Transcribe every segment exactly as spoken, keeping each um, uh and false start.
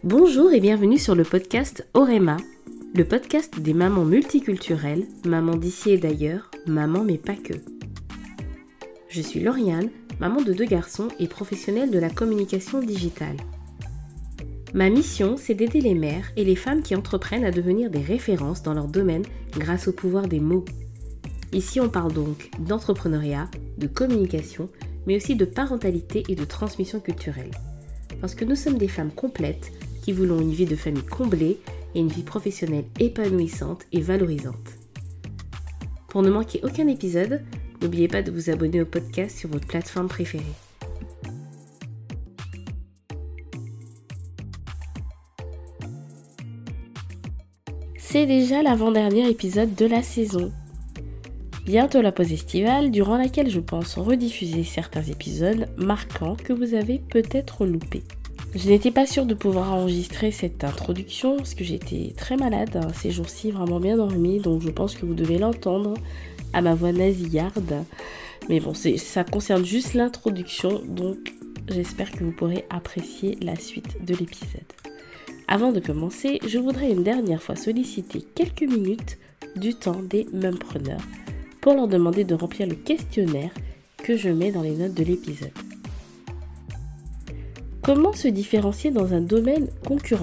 Bonjour et bienvenue sur le podcast Orema, le podcast des mamans multiculturelles, mamans d'ici et d'ailleurs, mamans mais pas que. Je suis Lauriane, maman de deux garçons et professionnelle de la communication digitale. Ma mission, c'est d'aider les mères et les femmes qui entreprennent à devenir des références dans leur domaine grâce au pouvoir des mots. Ici, on parle donc d'entrepreneuriat, de communication, mais aussi de parentalité et de transmission culturelle. Parce que nous sommes des femmes complètes qui voulons une vie de famille comblée et une vie professionnelle épanouissante et valorisante. Pour ne manquer aucun épisode, n'oubliez pas de vous abonner au podcast sur votre plateforme préférée. C'est déjà l'avant-dernier épisode de la saison. Bientôt la pause estivale, durant laquelle je pense rediffuser certains épisodes marquants que vous avez peut-être loupés. Je n'étais pas sûre de pouvoir enregistrer cette introduction parce que j'étais très malade hein, ces jours-ci, vraiment bien dormi, donc je pense que vous devez l'entendre à ma voix nasillarde. Mais bon, c'est, ça concerne juste l'introduction, donc j'espère que vous pourrez apprécier la suite de l'épisode. Avant de commencer, je voudrais une dernière fois solliciter quelques minutes du temps des mumpreneurs pour leur demander de remplir le questionnaire que je mets dans les notes de l'épisode. Comment se différencier dans un domaine concurrentiel ?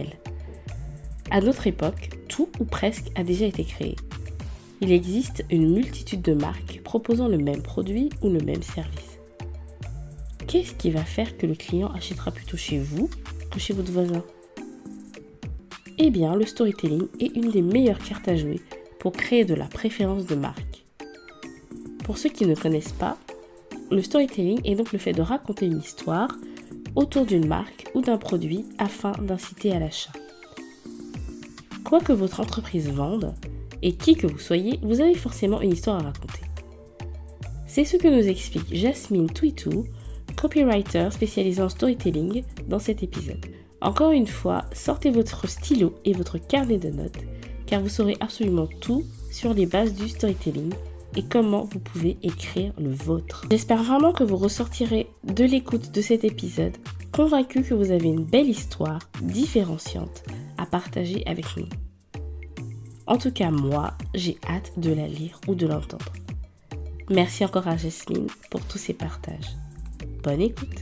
À notre époque, tout ou presque a déjà été créé. Il existe une multitude de marques proposant le même produit ou le même service. Qu'est-ce qui va faire que le client achètera plutôt chez vous que chez votre voisin ? Eh bien, le storytelling est une des meilleures cartes à jouer pour créer de la préférence de marque. Pour ceux qui ne connaissent pas, le storytelling est donc le fait de raconter une histoire autour d'une marque ou d'un produit afin d'inciter à l'achat. Quoi que votre entreprise vende et qui que vous soyez, vous avez forcément une histoire à raconter. C'est ce que nous explique Jasmine Twitou, copywriter spécialisée en storytelling, dans cet épisode. Encore une fois, sortez votre stylo et votre carnet de notes, car vous saurez absolument tout sur les bases du storytelling et comment vous pouvez écrire le vôtre. J'espère vraiment que vous ressortirez de l'écoute de cet épisode convaincu que vous avez une belle histoire différenciante à partager avec nous. En tout cas, moi, j'ai hâte de la lire ou de l'entendre. Merci encore à Jasmine pour tous ces partages. Bonne écoute!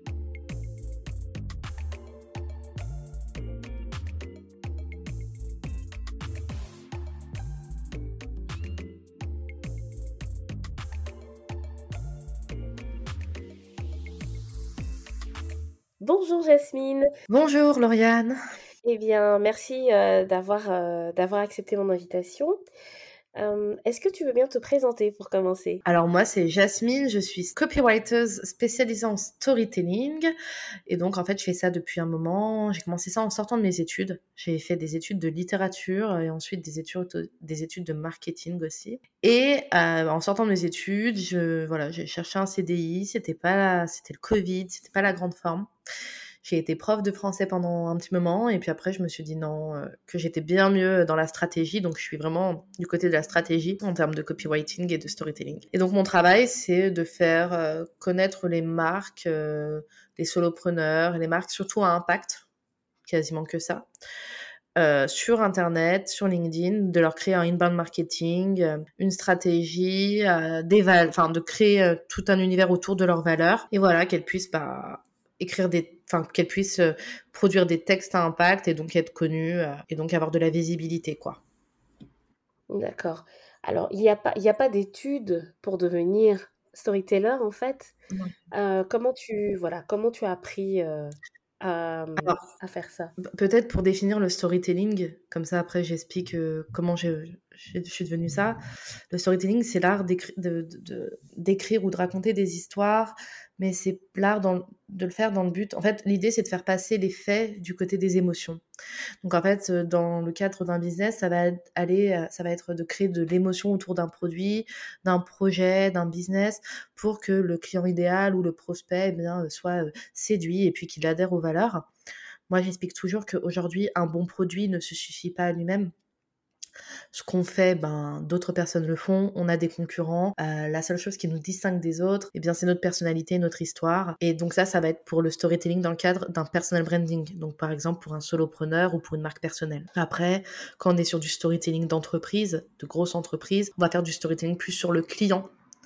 Bonjour Jasmine. Bonjour Lauriane. Eh bien, merci euh, d'avoir, euh, d'avoir accepté mon invitation. Euh, est-ce que tu veux bien te présenter pour commencer ? Alors moi c'est Jasmine, je suis copywriter spécialisée en storytelling et donc en fait je fais ça depuis un moment. J'ai commencé ça en sortant de mes études. J'ai fait des études de littérature et ensuite des études, des études de marketing aussi. Et euh, en sortant de mes études, je, voilà, j'ai cherché un C D I, c'était pas, c'était le Covid, c'était pas la grande forme. J'ai été prof de français pendant un petit moment et puis après je me suis dit non, euh, que j'étais bien mieux dans la stratégie, donc je suis vraiment du côté de la stratégie en termes de copywriting et de storytelling. Et donc mon travail c'est de faire euh, connaître les marques, euh, les solopreneurs, les marques surtout à impact, quasiment que ça, euh, sur internet, sur LinkedIn, de leur créer un inbound marketing, euh, une stratégie, euh, des val- enfin de créer euh, tout un univers autour de leurs valeurs et voilà qu'elles puissent bah écrire des, enfin qu'elles puissent euh, produire des textes à impact et donc être connues euh, et donc avoir de la visibilité quoi. D'accord. Alors, il n'y a pas, il y a pas d'études pour devenir storyteller en fait. Ouais. Euh, comment tu, voilà, comment tu as appris euh, à, Alors à faire ça ? p- peut-être pour définir le storytelling, comme ça après j'explique euh, comment je, je, je suis devenue ça. Le storytelling c'est l'art d'écri- de, de- de- d'écrire ou de raconter des histoires, mais c'est l'art dans- de le faire dans le but. En fait l'idée c'est de faire passer les faits du côté des émotions. Donc en fait, euh, dans le cadre d'un business, ça va être- aller, euh, ça va être de créer de l'émotion autour d'un produit, d'un projet, d'un business, pour que le client idéal ou le prospect eh bien, euh, soit euh, séduit et puis qu'il adhère aux valeurs. Moi, j'explique toujours qu'aujourd'hui, un bon produit ne se suffit pas à lui-même. Ce qu'on fait, ben, d'autres personnes le font, on a des concurrents. Heu, la seule chose qui nous distingue des autres, eh bien, c'est notre personnalité, notre histoire et donc ça, ça va être pour le storytelling dans le cadre d'un personal branding. Donc par exemple, pour un solopreneur ou pour une marque personnelle. Après, quand on est sur du storytelling d'entreprise, de grosses entreprises, on va faire du storytelling plus sur le client,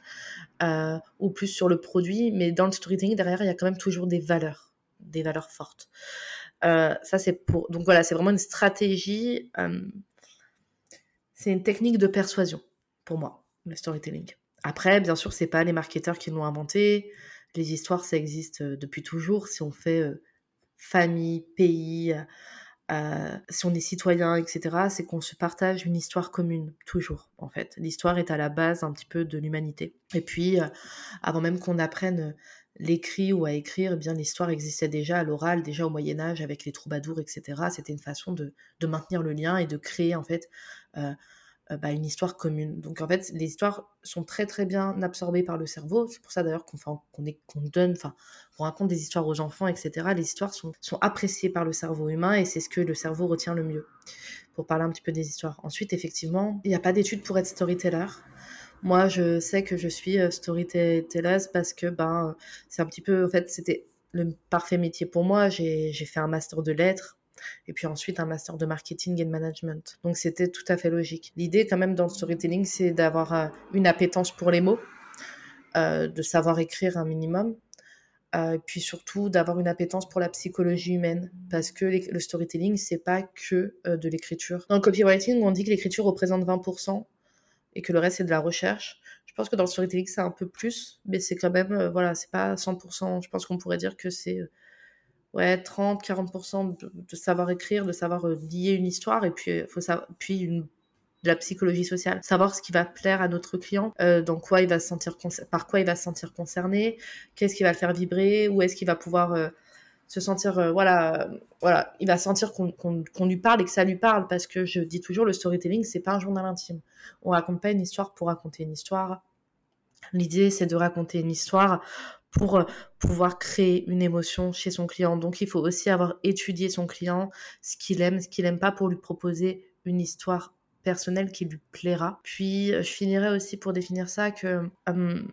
heu, ou plus sur le produit, mais dans le storytelling, derrière, il y a quand même toujours des valeurs, des valeurs fortes. Heu, ça, c'est pour donc voilà, c'est vraiment une stratégie, hem c'est une technique de persuasion, pour moi, le storytelling. Après, bien sûr, c'est pas les marketeurs qui l'ont inventé. Les histoires, ça existe, heu, depuis toujours. Si on fait, heu, famille, pays, heu heu, si on est citoyen et cetera, c'est qu'on se partage une histoire commune, toujours, en fait. L'histoire est à la base un petit peu de l'humanité et puis, heu, avant même qu'on apprenne, heu, l'écrit ou à écrire, eh bien l'histoire existait déjà à l'oral, déjà au Moyen Âge avec les troubadours et cetera. C'était une façon de de maintenir le lien et de créer, en fait, heu heu, bah, une histoire commune. Donc en fait, les histoires sont très, très bien absorbées par le cerveau. C'est pour ça d'ailleurs qu'on fait qu'on est qu'on donne enfin, on raconte des histoires aux enfants et cetera. Les histoires sont sont appréciées par le cerveau humain et c'est ce que le cerveau retient le mieux, pour parler un petit peu des histoires. Ensuite, effectivement, il y a pas d'études pour être storyteller. Moi, je sais que je suis, heu, storytelleuse parce que, ben, heu, c'est un petit peu en fait, c'était le parfait métier pour moi. J'ai j'ai fait un master de lettres et puis ensuite un master de marketing et de management. Donc c'était tout à fait logique. L'idée quand même dans le storytelling, c'est d'avoir, heu, une appétence pour les mots, heu, de savoir écrire un minimum, heu, et puis surtout d'avoir une appétence pour la psychologie humaine. Parce que l'éc le storytelling, c'est pas que, heu, de l'écriture. Dans le copywriting, on dit que l'écriture représente vingt pour cent et que le reste, c'est de la recherche. Je pense que dans le storytelling, c'est un peu plus, mais c'est quand même, heu, voilà, c'est pas cent pour cent. Je pense qu'on pourrait dire que c'est, heu, ouais, trente quarante de de savoir écrire, de savoir, heu, lier une histoire et puis, heu, faut sav puis une de la psychologie sociale. Savoir ce qui va plaire à notre client, heu, dans quoi il va se sentir concer par quoi il va se sentir concerné, qu'est-ce qui va le faire vibrer, où est-ce qu'il va pouvoir, heu, se sentir, heu, voilà, heu, voilà, il va sentir qu'on qu'on qu'on lui parle et que ça lui parle parce que je dis toujours le storytelling, c'est pas un journal intime. On raconte pas une histoire pour raconter une histoire. L'idée, c'est de raconter une histoire pour, heu, pouvoir créer une émotion chez son client. Donc il faut aussi avoir étudié son client, ce qu'il aime, ce qu'il aime pas pour lui proposer une histoire personnelle qui lui plaira. Puis, heu, je finirai aussi pour définir ça que, hem,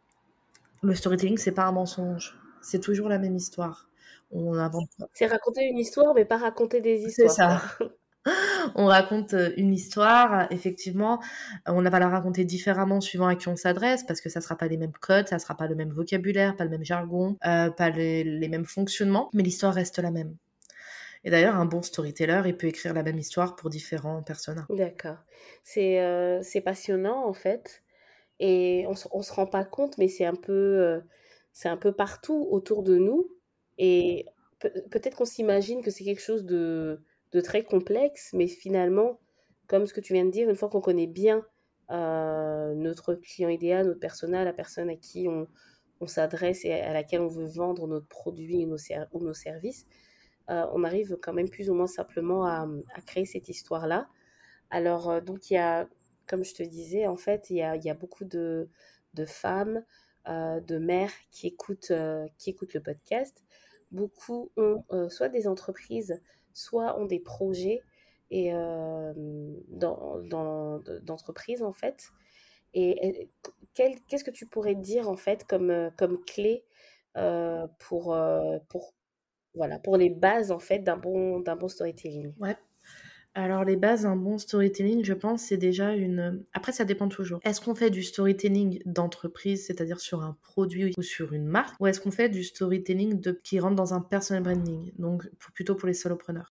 le storytelling, c'est pas un mensonge. C'est toujours la même histoire. On invente pas C'est raconter une histoire, mais pas raconter des c'est histoires, ça. quoi. On raconte, heu, une histoire, effectivement, on va la raconter différemment suivant à qui on s'adresse parce que ça sera pas les mêmes codes, ça sera pas le même vocabulaire, pas le même jargon, heu, pas les les mêmes fonctionnements, mais l'histoire reste la même. Et d'ailleurs, un bon storyteller, il peut écrire la même histoire pour différents personas. D'accord. C'est, heu, c'est passionnant, en fait et on se on se rend pas compte, mais c'est un peu, heu, c'est un peu partout autour de nous et peut peut-être qu'on s'imagine que c'est quelque chose de de très complexe, mais finalement, comme ce que tu viens de dire, une fois qu'on connaît bien, heu, notre client idéal, notre persona, la personne à qui on on s'adresse et à laquelle on veut vendre notre produit ou nos ser ou nos services, heu, on arrive quand même plus ou moins simplement à, mmh, à créer cette histoire-là. Alors, heu, donc il y a comme je te disais, en fait, il y a il y a beaucoup de de femmes, heu, de mères qui écoutent, heu, qui écoutent le podcast. Beaucoup ont, heu, soit des entreprises, soit ont des projets et hem, dans dans de d'entreprises, en fait et et quel qu'est-ce que tu pourrais dire, en fait, comme, heu, comme clé, heu, pour, heu, pour voilà, pour les bases, en fait, d'un bon d'un bon storytelling? Ouais. Alors les bases d'un bon storytelling, je pense, c'est déjà une, après ça dépend toujours. Est-ce qu'on fait du storytelling d'entreprise, c'est-à-dire sur un produit ou sur une marque, ou est-ce qu'on fait du storytelling de qui rentre dans un personal branding, donc pour plutôt pour les solopreneurs?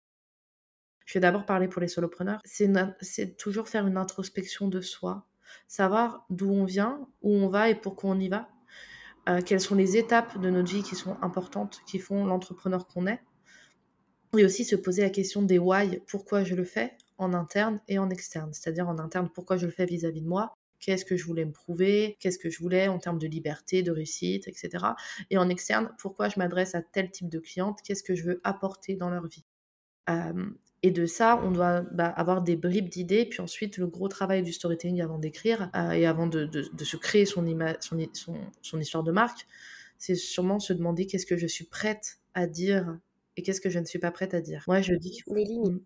Je vais d'abord parler pour les solopreneurs. C'est une c'est toujours faire une introspection de soi, savoir d'où on vient, où on va et pourquoi on y va. Heu, quelles sont les étapes de notre vie qui sont importantes, qui font l'entrepreneur qu'on est. Et aussi se poser la question des why, pourquoi je le fais, en interne et en externe. C'est-à-dire en interne, pourquoi je le fais vis-à-vis de moi, qu'est-ce que je voulais me prouver, qu'est-ce que je voulais en termes de liberté, de réussite, et cetera. Et en externe, pourquoi je m'adresse à tel type de cliente, qu'est-ce que je veux apporter dans leur vie. Hem et de ça, on doit, bah, avoir des bribes d'idées, puis ensuite le gros travail du storytelling avant d'écrire, heu et avant de de de se créer son ima son i son son histoire de marque, c'est sûrement se demander: «Qu'est-ce que je suis prête à dire et qu'est-ce que je ne suis pas prête à dire?» Moi, je dis Des limites. mmh.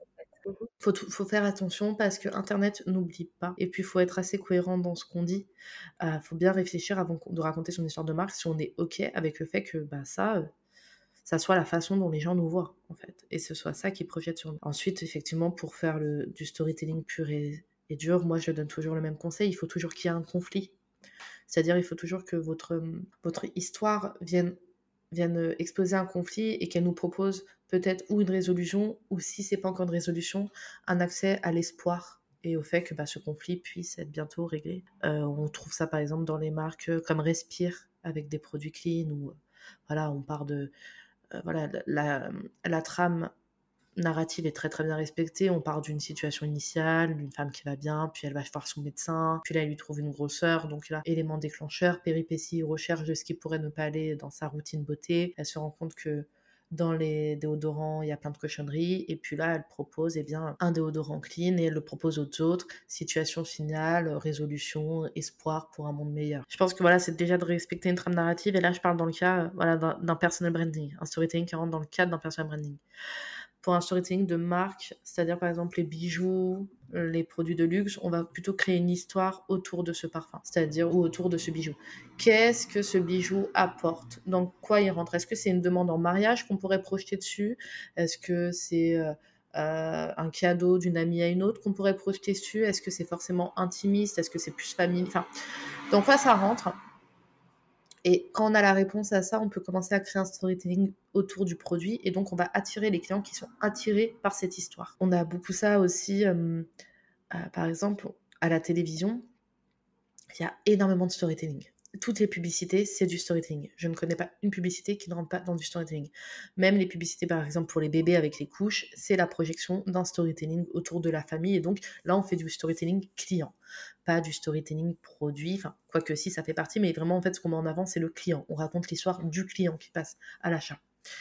Mmh mh. Faut tout faut faire attention parce qu'internet n'oublie pas et puis il faut être assez cohérent dans ce qu'on dit. Heu, faut bien réfléchir avant qu'on de raconter son histoire de marque si on est OK avec le fait que, bah, ça, heu, ça soit la façon dont les gens nous voient, en fait et ce soit ça qu'ils projettent sur nous. Ensuite, effectivement, pour faire le du storytelling pur et et dur, moi, je donne toujours le même conseil, il faut toujours qu'il y ait un conflit. C'est-à-dire, il faut toujours que votre, hem, votre histoire vienne vienne, heu, exposer un conflit et qu'elle nous propose peut-être ou une résolution ou si c'est pas encore une résolution, un accès à l'espoir et au fait que, bah, ce conflit puisse être bientôt réglé. Heu, on trouve ça par exemple dans les marques, heu, comme Respire avec des produits clean où, heu, voilà, on part de, heu, voilà, la la, mmh, la trame narrative est très, très bien respectée. On part d'une situation initiale, d'une femme qui va bien, puis elle va voir son médecin, puis là, elle lui trouve une grosseur, donc là, élément déclencheur, péripéties, recherche de ce qui pourrait ne pas aller dans sa routine beauté. Elle se rend compte que dans les déodorants, il y a plein de cochonneries, et puis là, elle propose, eh bien, un déodorant clean, et elle le propose aux autres. Situation finale, résolution, espoir pour un monde meilleur. Je pense que voilà, c'est déjà de respecter une trame narrative, et là, je parle dans le cas, euh, voilà, d'un d'un personal branding, un storytelling qui rentre dans le cadre d'un personal branding. Pour un storytelling de marque, c'est-à-dire par exemple les bijoux, euh, les produits de luxe, on va plutôt créer une histoire autour de ce parfum, c'est-à-dire ou autour de ce bijou. Qu'est-ce que ce bijou apporte? Dans quoi il rentre? Est-ce que c'est une demande en mariage qu'on pourrait projeter dessus? Est-ce que c'est euh, euh, un cadeau d'une amie à une autre qu'on pourrait projeter dessus? Est-ce que c'est forcément intimiste? Est-ce que c'est plus familial? Enfin, dans quoi ça rentre? Et quand on a la réponse à ça, on peut commencer à créer un storytelling autour du produit et donc on va attirer les clients qui sont attirés par cette histoire. On a beaucoup ça aussi, euh, euh, par exemple, à la télévision, il y a énormément de storytelling. Toutes les publicités, c'est du storytelling. Je ne connais pas une publicité qui ne rentre pas dans du storytelling. Même les publicités, par exemple, pour les bébés avec les couches, c'est la projection d'un storytelling autour de la famille. Et donc, là, on fait du storytelling client, pas du storytelling produit. Enfin, quoique si, ça fait partie, mais vraiment, en fait, ce qu'on met en avant, c'est le client. On raconte l'histoire du client qui passe à l'achat.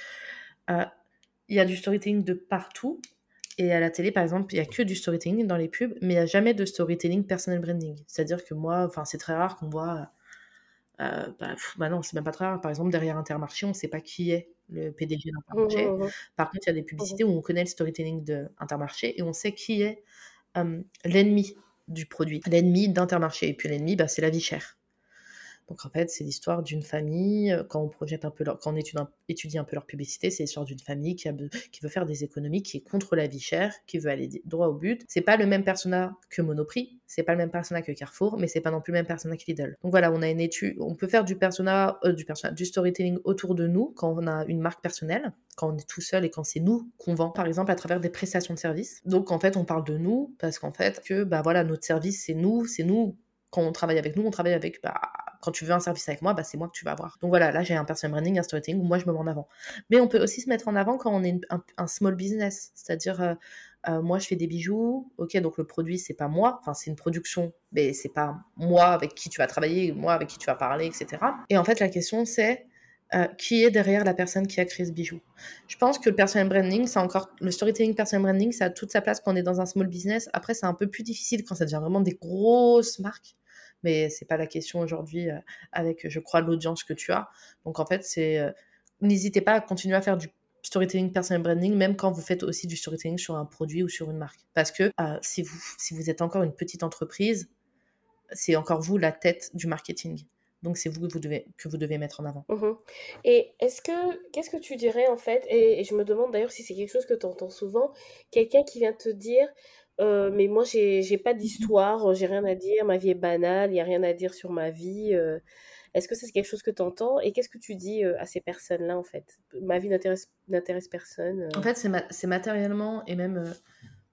Euh, Il y a du storytelling de partout. Et à la télé, par exemple, il n'y a que du storytelling dans les pubs, mais il n'y a jamais de storytelling personal branding. C'est-à-dire que moi, enfin, c'est très rare qu'on voit. Euh, bah, pff, bah non, c'est même pas très rare. Par exemple, derrière Intermarché, on ne sait pas qui est le P D G Mmh mh, d'Intermarché. mmh mh. Par contre, il y a des Mmh mh. publicités où on connaît le storytelling d'Intermarché et on sait qui est euh, l'ennemi du produit, l'ennemi d'Intermarché. Et puis l'ennemi, bah, c'est la vie chère. Donc en fait, c'est l'histoire d'une famille, euh, quand on projette un peu leur, quand on étudie un, étudie un peu leur publicité, c'est l'histoire d'une famille qui, a, qui veut faire des économies, qui est contre la vie chère, qui veut aller droit au but. C'est pas le même persona que Monoprix, c'est pas le même persona que Carrefour, mais c'est pas non plus le même persona que Lidl. Donc voilà, on a une étude, on peut faire du persona, euh, du persona, du storytelling autour de nous quand on a une marque personnelle, quand on est tout seul et quand c'est nous qu'on vend, par exemple à travers des prestations de services. Donc en fait, on parle de nous parce qu'en fait que bah voilà, notre service c'est nous, c'est nous. Quand on travaille avec nous, on travaille avec, bah, quand tu veux un service avec moi, bah, c'est moi que tu vas avoir. Donc voilà, là, j'ai un personal branding, un storytelling où moi, je me mets en avant. Mais on peut aussi se mettre en avant quand on est une- un, un small business. C'est-à-dire, euh, euh, moi, je fais des bijoux. Ok, donc le produit, c'est pas moi. Enfin, c'est une production, mais c'est pas moi avec qui tu vas travailler, moi avec qui tu vas parler, et cetera. Et en fait, la question, c'est euh, qui est derrière la personne qui a créé ce bijou. Je pense que le personal branding, c'est encore le storytelling personal branding, ça a toute sa place quand on est dans un small business. Après, c'est un peu plus difficile quand ça devient vraiment des grosses marques. Mais c'est pas la question aujourd'hui euh, avec, je crois, l'audience que tu as. Donc en fait, c'est euh, n'hésitez pas à continuer à faire du storytelling personal branding, même quand vous faites aussi du storytelling sur un produit ou sur une marque. Parce que euh, si vous si vous êtes encore une petite entreprise, c'est encore vous la tête du marketing. Donc c'est vous que vous devez que vous devez mettre en avant. Mmh. Et est-ce que qu'est-ce que tu dirais en fait, et et je me demande d'ailleurs si c'est quelque chose que tu entends souvent, quelqu'un qui vient te dire, heu: «Mais moi j'ai j'ai pas d'histoire, j'ai rien à dire, ma vie est banale, il y a rien à dire sur ma vie», heu, est-ce que ça c'est quelque chose que tu entends? Et qu'est-ce que tu dis, heu, à ces personnes-là en fait? «Ma vie n'intéresse n'intéresse personne», En heu? fait, c'est ma- c'est matériellement et même euh,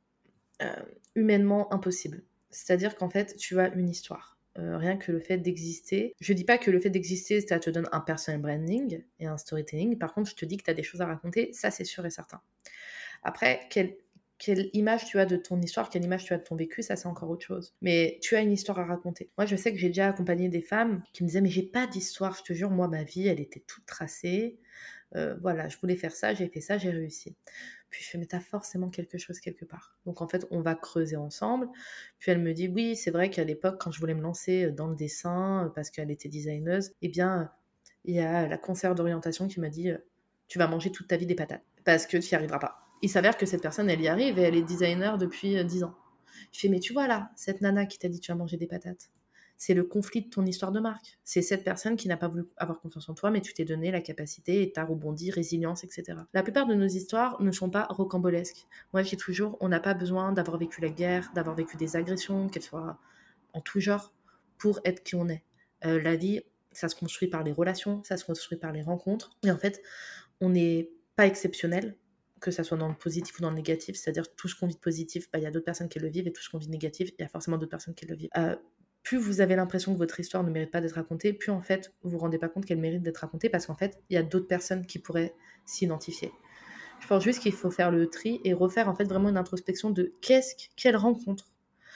euh, humainement impossible. C'est-à-dire qu'en fait, tu as une histoire. Euh, rien que le fait d'exister. Je dis pas que le fait d'exister, ça te donne un personal branding et un storytelling. Par contre, je te dis que tu as des choses à raconter, ça c'est sûr et certain. Après, quelle, quelle image tu as de ton histoire, quelle image tu as de ton vécu, ça c'est encore autre chose. Mais tu as une histoire à raconter. Moi, je sais que j'ai déjà accompagné des femmes qui me disaient mais j'ai pas d'histoire, je te jure, moi ma vie, elle était toute tracée. Euh, voilà, je voulais faire ça, j'ai fait ça, j'ai réussi. Puis je fais, mais t'as forcément quelque chose quelque part. Donc en fait, on va creuser ensemble. Puis elle me dit, oui, c'est vrai qu'à l'époque, quand je voulais me lancer dans le dessin, parce qu'elle était designeuse, eh bien, il y a la conseillère d'orientation qui m'a dit, tu vas manger toute ta vie des patates, parce que tu n'y arriveras pas. Il s'avère que cette personne, elle y arrive et elle est designer depuis euh, dix ans. Je fais, mais tu vois là, cette nana qui t'a dit tu vas manger des patates, c'est le conflit de ton histoire de marque. C'est cette personne qui n'a pas voulu avoir confiance en toi, mais tu t'es donné la capacité et t'as rebondi, résilience, et cetera. La plupart de nos histoires ne sont pas rocambolesques. Moi, je dis toujours, on n'a pas besoin d'avoir vécu la guerre, d'avoir vécu des agressions, qu'elles soient en tout genre, pour être qui on est. Euh, la vie, ça se construit par les relations, ça se construit par les rencontres. Et en fait, on n'est pas exceptionnel, que ça soit dans le positif ou dans le négatif. C'est-à-dire tout ce qu'on vit de positif, bah, il y a d'autres personnes qui le vivent, et tout ce qu'on vit de négatif, il y a forcément d'autres personnes qui le vivent. Euh, plus vous avez l'impression que votre histoire ne mérite pas d'être racontée, plus en fait vous vous rendez pas compte qu'elle mérite d'être racontée, parce qu'en fait il y a d'autres personnes qui pourraient s'identifier. Je pense juste qu'il faut faire le tri et refaire en fait vraiment une introspection de qu'est-ce que, quelle rencontre,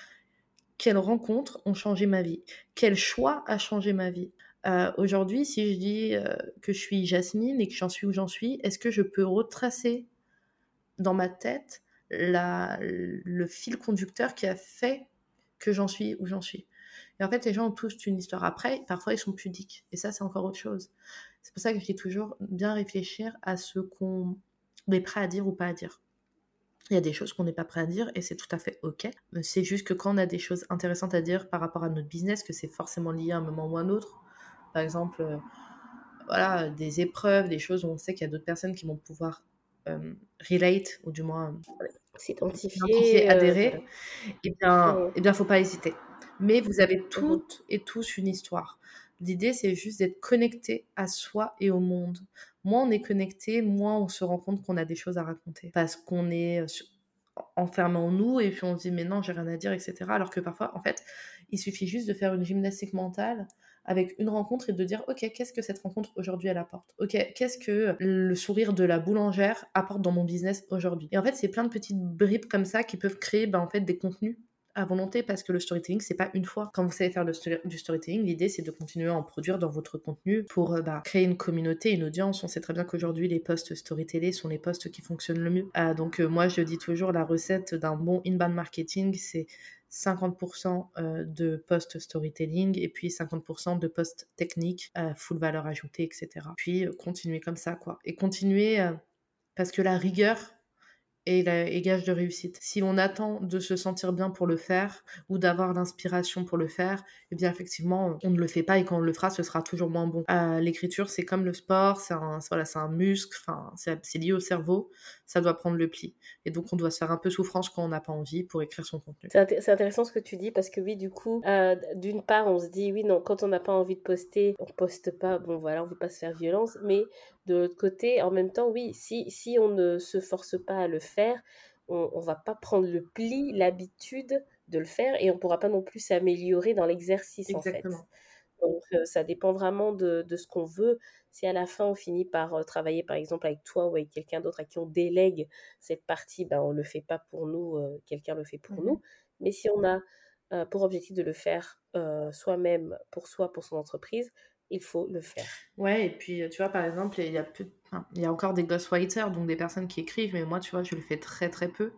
quelles rencontres ont changé ma vie, quel choix a changé ma vie. Euh, aujourd'hui, si je dis euh, que je suis Jasmine et que j'en suis où j'en suis, est-ce que je peux retracer dans ma tête la, le fil conducteur qui a fait que j'en suis où j'en suis? Et en fait, les gens ont tous une histoire. Après, parfois, ils sont pudiques. Et ça, c'est encore autre chose. C'est pour ça que je dis toujours bien réfléchir à ce qu'on est prêt à dire ou pas à dire. Il y a des choses qu'on n'est pas prêt à dire et c'est tout à fait OK. C'est juste que quand on a des choses intéressantes à dire par rapport à notre business, que c'est forcément lié à un moment ou à un autre, par exemple, euh, voilà, des épreuves, des choses où on sait qu'il y a d'autres personnes qui vont pouvoir euh, relate, ou du moins euh, s'identifier, S'identifier, euh, voilà. adhérer, eh bien, Mhm, eh bien, faut pas hésiter. Mais vous avez mhm. toutes et tous une histoire. L'idée, c'est juste d'être connecté à soi et au monde. Moins on est connecté, moins on se rend compte qu'on a des choses à raconter. Parce qu'on est euh, sur- enfermé en nous et puis on se dit, mais non, j'ai rien à dire, et cetera. Alors que parfois, en fait, il suffit juste de faire une gymnastique mentale avec une rencontre et de dire, ok, qu'est-ce que cette rencontre aujourd'hui elle apporte? Ok, qu'est-ce que le sourire de la boulangère apporte dans mon business aujourd'hui? Et en fait, c'est plein de petites bribes comme ça qui peuvent créer ben, en fait, des contenus à volonté, parce que le storytelling, c'est pas une fois. Quand vous savez faire le sto- du storytelling, l'idée, c'est de continuer à en produire dans votre contenu pour euh, bah, créer une communauté, une audience. On sait très bien qu'aujourd'hui, les posts storytelling sont les posts qui fonctionnent le mieux. Ah, donc, euh, moi, je dis toujours, la recette d'un bon inbound marketing, c'est cinquante pour cent euh, de posts storytelling et puis cinquante pour cent de posts techniques, euh, full valeur ajoutée, et cetera. Puis, euh, continuer comme ça, quoi. Et continuer, euh, parce que la rigueur, et, la, et gage de réussite. Si on attend de se sentir bien pour le faire ou d'avoir l'inspiration pour le faire, eh bien effectivement, on ne le fait pas, et quand on le fera, ce sera toujours moins bon. Euh, l'écriture, c'est comme le sport, c'est un, voilà, c'est un muscle, enfin, c'est, c'est lié au cerveau, ça doit prendre le pli. Et donc, on doit se faire un peu souffrance quand on n'a pas envie pour écrire son contenu. C'est inté- c'est intéressant ce que tu dis parce que oui, du coup, euh, d'une part, on se dit oui, non, quand on n'a pas envie de poster, on poste pas. Bon, voilà, on veut pas se faire violence. Mais de l'autre côté, en même temps, oui, si, si on ne se force pas à le faire, on, on va pas prendre le pli, l'habitude de le faire et on pourra pas non plus s'améliorer dans l'exercice en fait. Exactement. Donc, euh, ça dépend vraiment de, de ce qu'on veut. Si à la fin, on finit par euh, travailler, par exemple, avec toi ou avec quelqu'un d'autre à qui on délègue cette partie, ben, on ne le fait pas pour nous, euh, quelqu'un le fait pour Mhm. nous. Mais si on a euh, pour objectif de le faire euh, soi-même, pour soi, pour son entreprise, il faut le faire. Ouais, et puis tu vois, par exemple, il y a, peu, enfin, il y a encore des ghostwriters, donc des personnes qui écrivent, mais moi, tu vois, je le fais très très peu.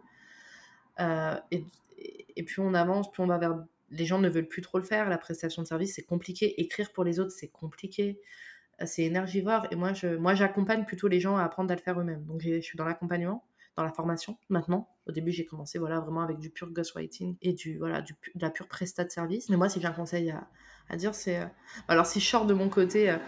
Euh, et, et plus on avance, plus on va vers... Les gens ne veulent plus trop le faire, la prestation de service, c'est compliqué. Écrire pour les autres, c'est compliqué. Euh, C'est énergivore. Et moi, je, moi, j'accompagne plutôt les gens à apprendre à le faire eux-mêmes. Donc, j'ai- je suis dans l'accompagnement, dans la formation, maintenant. Au début, j'ai commencé voilà, vraiment avec du pur ghostwriting et du, voilà, du, pu- de la pure prestat de service. Mais moi, si j'ai un conseil à, à dire, c'est... euh, Alors, si je sors de mon côté... euh,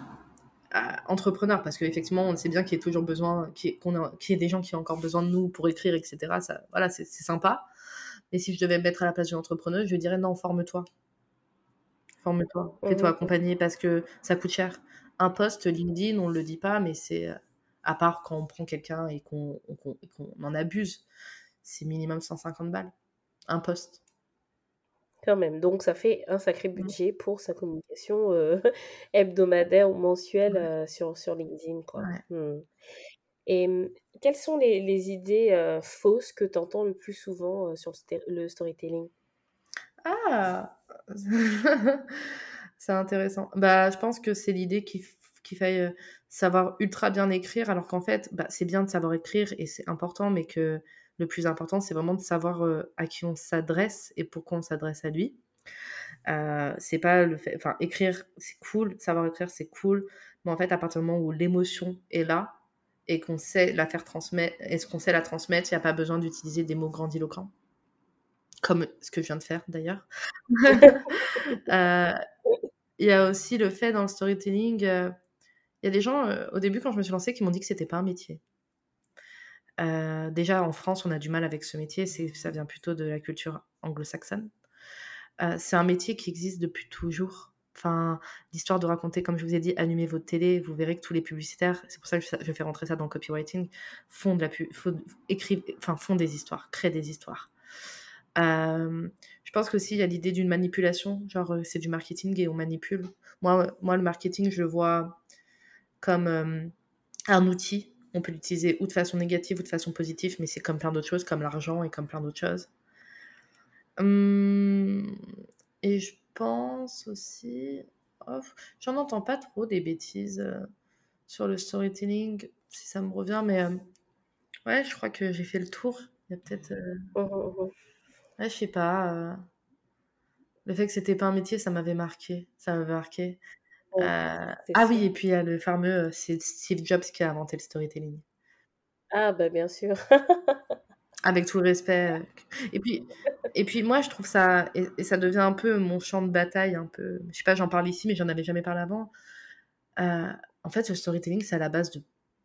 à- entrepreneur, parce qu'effectivement, on sait bien qu'il y a toujours besoin, qu'il y, ait, qu'on a- qu'il y ait des gens qui ont encore besoin de nous pour écrire, et cetera. Ça, voilà, c'est, c'est sympa. Mais si je devais me mettre à la place d'une entrepreneuse, je dirais non, forme-toi. Forme-toi. Fais-toi Mhm, mhm. accompagner, parce que ça coûte cher. Un post LinkedIn, on ne le dit pas, mais c'est, euh, à part quand on prend quelqu'un et qu'on, qu'on- et qu'on en abuse, c'est minimum cent cinquante balles. Un post. Quand même. Donc, ça fait un sacré Mm. budget pour sa communication euh, hebdomadaire ou mensuelle Ouais. euh, sur, sur LinkedIn, quoi. Ouais. Hmm. Et mmh, quelles sont les, les idées euh, fausses que tu entends le plus souvent euh, sur le, sté- le storytelling? Ah! C'est intéressant. Bah, je pense que c'est l'idée qu'il f- qu'il faille euh, savoir ultra bien écrire, alors qu'en fait, bah, c'est bien de savoir écrire et c'est important, mais que le plus important, c'est vraiment de savoir euh, à qui on s'adresse et pourquoi on s'adresse à lui. Euh, c'est pas le fait, enfin, écrire, c'est cool, savoir écrire, c'est cool, mais en fait, à partir du moment où l'émotion est là, et qu'on sait la faire transmettre, est-ce qu'on sait la transmettre, il n'y a pas besoin d'utiliser des mots grandiloquents, comme ce que je viens de faire d'ailleurs. euh, Il y a aussi le fait dans le storytelling, euh, il y a des gens, euh, au début quand je me suis lancée, qui m'ont dit que c'était pas un métier. Euh, déjà en France, on a du mal avec ce métier, c'est, ça vient plutôt de la culture anglo-saxonne. Euh, c'est un métier qui existe depuis toujours. Enfin, l'histoire de raconter, comme je vous ai dit, allumez votre télé, vous verrez que tous les publicitaires, c'est pour ça que je, je fais rentrer ça dans le copywriting, font, de la pu- font, écrivent, enfin, font des histoires, créent des histoires. Euh, je pense qu'aussi, il y a l'idée d'une manipulation, genre euh, c'est du marketing et on manipule. Moi, moi, le marketing, je le vois comme euh, un outil. On peut l'utiliser ou de façon négative ou de façon positive, mais c'est comme plein d'autres choses, comme l'argent et comme plein d'autres choses. Hum, et je pense aussi, oh, j'en entends pas trop des bêtises euh, sur le storytelling, si ça me revient, mais euh, ouais, je crois que j'ai fait le tour. Il y a peut-être, euh, Mhm, mhm. ouais, je sais pas, euh, le fait que c'était pas un métier, ça m'avait marqué, ça m'avait marqué. Oui, Euh, c'est ah oui, sûr. et puis il y a le fameux, euh, c'est Steve Jobs qui a inventé le storytelling. Ah, bah bien sûr. Avec tout le respect. euh, Et puis, et puis moi, je trouve ça, et, et ça devient un peu mon champ de bataille, un peu. Je sais pas, j'en parle ici, mais j'en avais jamais parlé avant. Euh, En fait, le storytelling, c'est à la base de,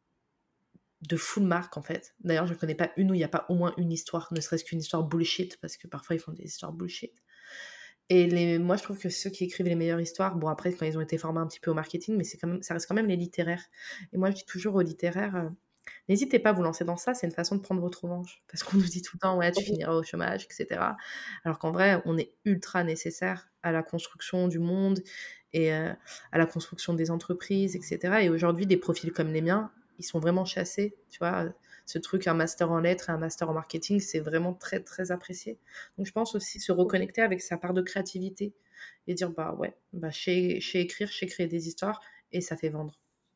de full marque, en fait. D'ailleurs, je ne connais pas une où il n'y a pas au moins une histoire, ne serait-ce qu'une histoire bullshit, parce que parfois ils font des histoires bullshit. Et les, moi, je trouve que ceux qui écrivent les meilleures histoires, bon, après, quand ils ont été formés un petit peu au marketing, mais c'est quand même, ça reste quand même les littéraires. Et moi, je dis toujours aux littéraires, euh, n'hésitez pas à vous lancer dans ça, c'est une façon de prendre votre revanche. Parce qu'on nous dit tout le temps, ouais, tu Mhm, finiras au chômage, et cetera. Alors qu'en vrai, on est ultra nécessaire à la construction du monde et euh, à la construction des entreprises, et cetera. Et aujourd'hui, des profils comme les miens, ils sont vraiment chassés, tu vois. Ce truc, un master en lettres et un master en marketing, c'est vraiment très, très apprécié. Donc, je pense aussi se mhm, reconnecter avec sa part de créativité et dire, bah ouais, bah, je sais, je sais écrire, je sais créer des histoires et ça fait vendre.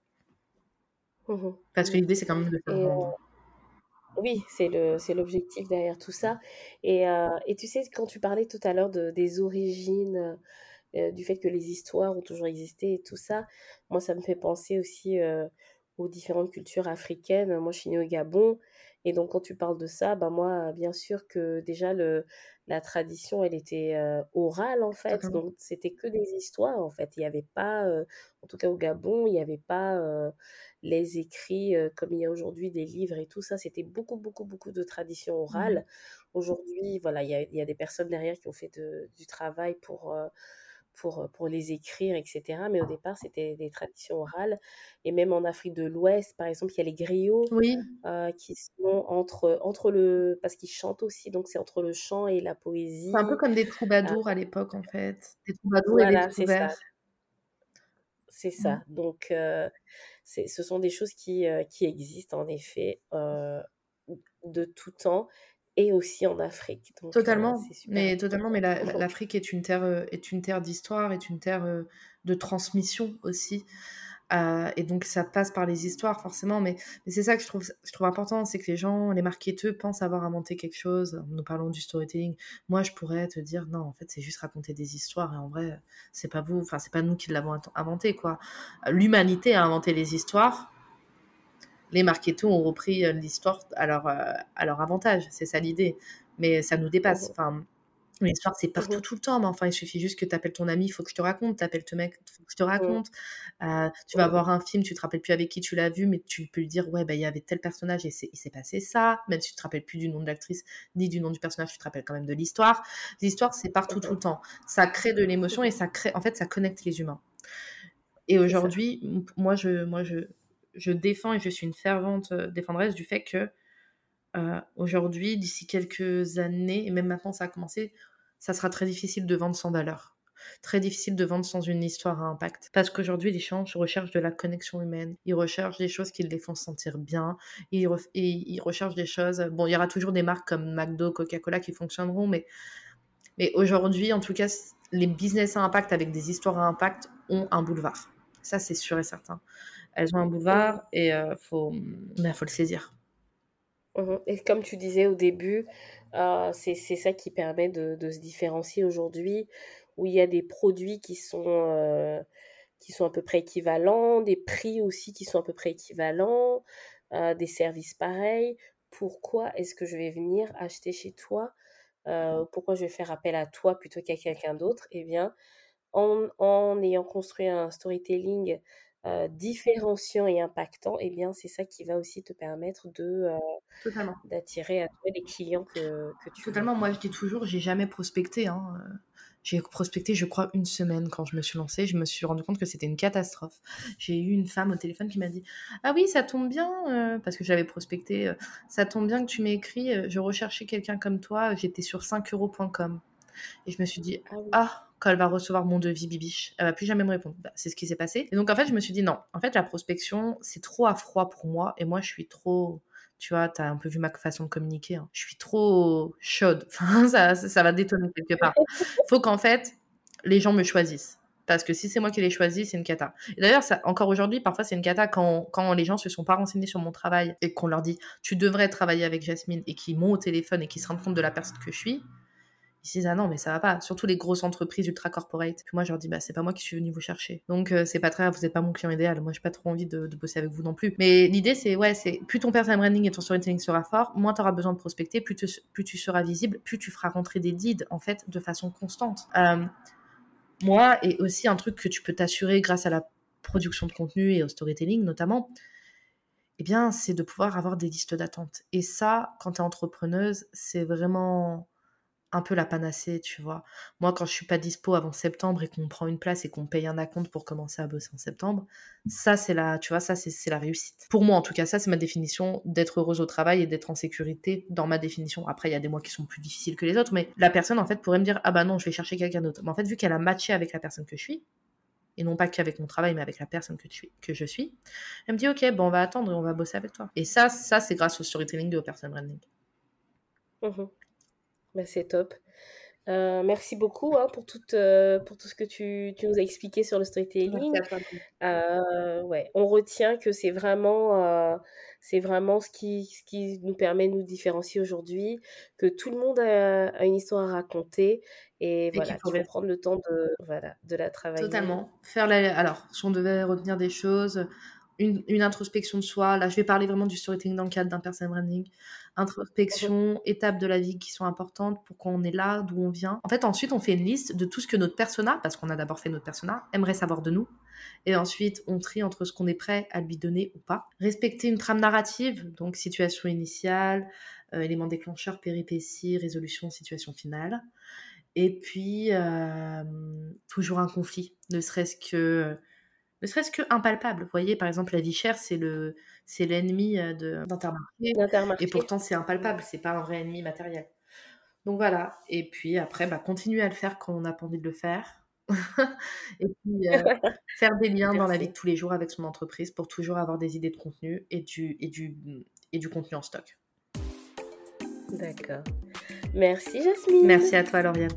mhm, Parce que mhm. l'idée, c'est quand même de faire Et vendre. oui, c'est le c'est l'objectif derrière tout ça. Et, heu et tu sais, quand tu parlais tout à l'heure de des origines, heu, du fait que les histoires ont toujours existé et tout ça, moi, ça me fait penser aussi, heu, aux différentes cultures africaines. Moi, je suis née au Gabon et donc quand tu parles de ça, bah, moi, bien sûr que déjà le la tradition, elle était, heu, orale, en fait, Totalement. donc c'était que des histoires, en fait. Il y avait pas, heu, en tout cas au Gabon, il y avait pas, heu, les écrits, heu, comme il y a aujourd'hui des livres et tout ça, c'était beaucoup, beaucoup, beaucoup de tradition Ouais. orale. Aujourd'hui, voilà, il y a il y a des personnes derrière qui ont fait de du travail pour, heu, pour, heu, pour les écrire et cetera, mais au départ, c'était des traditions orales et même en Afrique de l'Ouest, par exemple, il y a les griots, Oui, heu, qui sont entre, entre le parce qu'ils chantent aussi, donc c'est entre le chant et la c'est un peu poésie. comme des Heu, troubadours à l'époque, en fait. Des troubadours et des voilà, c'est ça, trouvères. c'est Mmh. ça. Donc heu, c'est ce sont des choses qui, heu, qui existent en effet, heu, de tout temps et aussi en Afrique, donc heu, Totalement, c'est super mais totalement, mais la la intéressant. l'Afrique est une terre, heu, est une terre d'histoire, est une terre, heu, de transmission aussi, heu et donc ça passe par les histoires forcément, mais mais c'est ça que je trouve je trouve important, c'est que les gens, les marketeurs pensent avoir inventé quelque chose. Nous parlons du storytelling. Moi, je pourrais te dire: «Non, en fait, c'est juste raconter des histoires et en vrai, c'est pas vous, enfin, c'est pas nous qui l'avons int inventé, quoi». L'humanité a inventé les histoires, les marketeurs ont repris euh, l'histoire à leur, euh, à leur avantage, c'est ça l'idée. Mais ça nous dépasse. Mmh Enfin, l'histoire, c'est mh. partout Mmh. tout le temps, mais enfin, il suffit juste que tu appelles ton ami, il faut que je te raconte, tu appelles ton mec, il faut que je te Mmh. raconte. Euh, tu vas Mmh. voir un film, tu te rappelles plus avec qui tu l'as vu, mais tu peux lui dire, ouais, bah, il y avait tel personnage et c'est- il s'est passé ça, même si tu te rappelles plus du nom de l'actrice ni du nom du personnage, tu te rappelles quand même de l'histoire. L'histoire, c'est partout tout Mmh. le temps. Ça crée de l'émotion et Mmh. ça crée, en fait, ça connecte les humains. Et C'est ça. aujourd'hui, m- moi, je, moi je, je défends et je suis une fervente euh, défendresse du fait que euh, aujourd'hui, d'ici quelques années, et même maintenant ça a commencé, ça sera très difficile de vendre sans valeur. Très difficile de vendre sans une histoire à impact. Parce qu'aujourd'hui, les gens recherchent de la connexion humaine. Ils recherchent des choses qui les font se sentir bien. Ils, re- et ils recherchent des choses. Bon, il y aura toujours des marques comme McDo, Coca-Cola qui fonctionneront, mais, mais aujourd'hui, en tout cas, les business à impact avec des histoires à impact ont un boulevard. Ça, c'est sûr et certain. Elles ont un Mmh. boulevard et il faut, bah, faut le saisir. Mmh. Et comme tu disais au début, heu, c'est c'est ça qui permet de de se différencier aujourd'hui, où il y a des produits qui sont, heu, qui sont à peu près équivalents, des prix aussi qui sont à peu près équivalents. euh, des services pareils, pourquoi est-ce que je vais venir acheter chez toi? Euh, pourquoi je vais faire appel à toi plutôt qu'à quelqu'un d'autre? Eh bien, en, en ayant construit un storytelling euh, différenciant et impactant, eh bien, c'est ça qui va aussi te permettre de, euh, Totalement. d'attirer à toi les clients que, que tu veux. Totalement. Moi, je dis toujours, j'ai jamais prospecté. Hein. Euh, J'ai prospecté, je crois, une semaine quand je me suis lancée. Je me suis rendu compte que c'était une catastrophe. J'ai eu une femme au téléphone qui m'a dit « Ah oui, ça tombe bien, euh, parce que j'avais prospecté, euh, ça tombe bien que tu m'aies écrit, euh, je recherchais quelqu'un comme toi, j'étais sur cinq euros point com. » Et je me suis dit Ah oui. « Ah, quand elle va recevoir mon devis, bibiche, elle va plus jamais me répondre. » Bah, c'est ce qui s'est passé. Et donc, en fait, je me suis dit « Non, en fait, la prospection, c'est trop à froid pour moi. Et moi, je suis trop... » Tu vois, t'as un peu vu ma façon de communiquer. Hein. Je suis trop chaude. Enfin, ça, ça, ça va détonner quelque part. Faut qu'en fait, les gens me choisissent. Parce que si c'est moi qui les choisis, c'est une cata. Et d'ailleurs, ça, encore aujourd'hui, parfois, c'est une cata quand, quand les gens se sont pas renseignés sur mon travail et qu'on leur dit « Tu devrais travailler avec Jasmine » et qu'ils m'ont au téléphone et qu'ils se rendent compte de la personne que je suis. Ils se disent « Ah non, mais ça va pas. » Surtout les grosses entreprises ultra corporate. Puis moi, je leur dis « Bah, c'est pas moi qui suis venue vous chercher. Donc, euh, c'est pas très grave, vous êtes pas mon client idéal. Moi, j'ai pas trop envie de, de bosser avec vous non plus. » Mais l'idée, c'est, ouais, c'est plus ton personal branding et ton storytelling sera fort, moins tu auras besoin de prospecter, plus, te, plus tu seras visible, plus tu feras rentrer des leads, en fait, de façon constante. Euh, moi, et aussi un truc que tu peux t'assurer grâce à la production de contenu et au storytelling, notamment, eh bien, c'est de pouvoir avoir des listes d'attente. Et ça, quand tu es entrepreneuse, c'est vraiment un peu la panacée, tu vois. Moi, quand je suis pas dispo avant septembre et qu'on prend une place et qu'on paye un acompte pour commencer à bosser en septembre, ça, c'est la, tu vois, ça, c'est, c'est la réussite. Pour moi, en tout cas, ça, c'est ma définition d'être heureuse au travail et d'être en sécurité dans ma définition. Après, il y a des mois qui sont plus difficiles que les autres, mais la personne, en fait, pourrait me dire, ah bah non, je vais chercher quelqu'un d'autre. Mais en fait, vu qu'elle a matché avec la personne que je suis, et non pas qu'avec mon travail, mais avec la personne que, tu, que je suis, elle me dit, ok, bon, on va attendre et on va bosser avec toi. Et ça, ça, c'est grâce au storytelling et au personal branding. Mmh. Bah, c'est top. Euh, merci beaucoup hein, pour, tout, euh, pour tout ce que tu, tu nous as expliqué sur le storytelling. Merci à toi. Euh, ouais, on retient que c'est vraiment, euh, c'est vraiment ce qui, ce qui nous permet de nous différencier aujourd'hui, que tout le monde a, a une histoire à raconter et, et voilà, qu'il faut rester. Prendre le temps de, voilà, de la travailler. Totalement. Faire la... Alors, si on devait retenir des choses, une, une introspection de soi, là je vais parler vraiment du storytelling dans le cadre d'un personal branding, introspection, mmh. étapes de la vie qui sont importantes, pourquoi on est là, d'où on vient. En fait, ensuite, on fait une liste de tout ce que notre persona, parce qu'on a d'abord fait notre persona, aimerait savoir de nous. Et ensuite, on trie entre ce qu'on est prêt à lui donner ou pas. Respecter une trame narrative, donc situation initiale, euh, élément déclencheur, péripéties, résolution, situation finale. Et puis, euh, toujours un conflit, ne serait-ce que... ne serait-ce que impalpable. Vous voyez, par exemple, la vie chère, c'est, le, c'est l'ennemi de, d'Intermarché. D'Intermarché. Et pourtant, c'est impalpable, c'est pas un vrai ennemi matériel. Donc voilà. Et puis après, bah, continuer à le faire quand on n'a pas envie de le faire. Et puis, euh, faire des liens Merci. Dans la vie de tous les jours avec son entreprise pour toujours avoir des idées de contenu et du, et du, et du contenu en stock. D'accord. Merci Jasmine. Merci à toi Lauriane.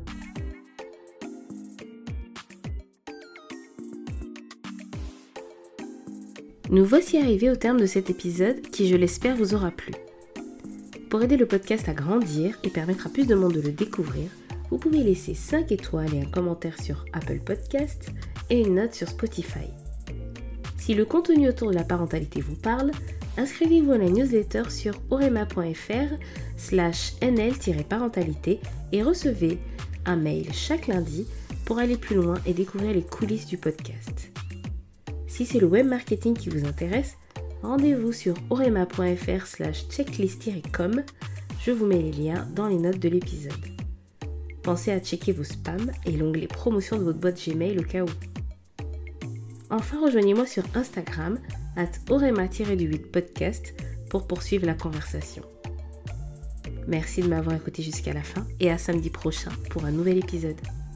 Nous voici arrivés au terme de cet épisode qui, je l'espère, vous aura plu. Pour aider le podcast à grandir et permettre à plus de monde de le découvrir, vous pouvez laisser cinq étoiles et un commentaire sur Apple Podcasts et une note sur Spotify. Si le contenu autour de la parentalité vous parle, inscrivez-vous à la newsletter sur orema.fr slash nl-parentalité et recevez un mail chaque lundi pour aller plus loin et découvrir les coulisses du podcast. Si c'est le web marketing qui vous intéresse, rendez-vous sur orema.fr slash checklist-com. Je vous mets les liens dans les notes de l'épisode. Pensez à checker vos spams et l'onglet promotion de votre boîte Gmail au cas où. Enfin, rejoignez-moi sur Instagram arobase orema tiret huit podcast pour poursuivre la conversation. Merci de m'avoir écouté jusqu'à la fin et à samedi prochain pour un nouvel épisode.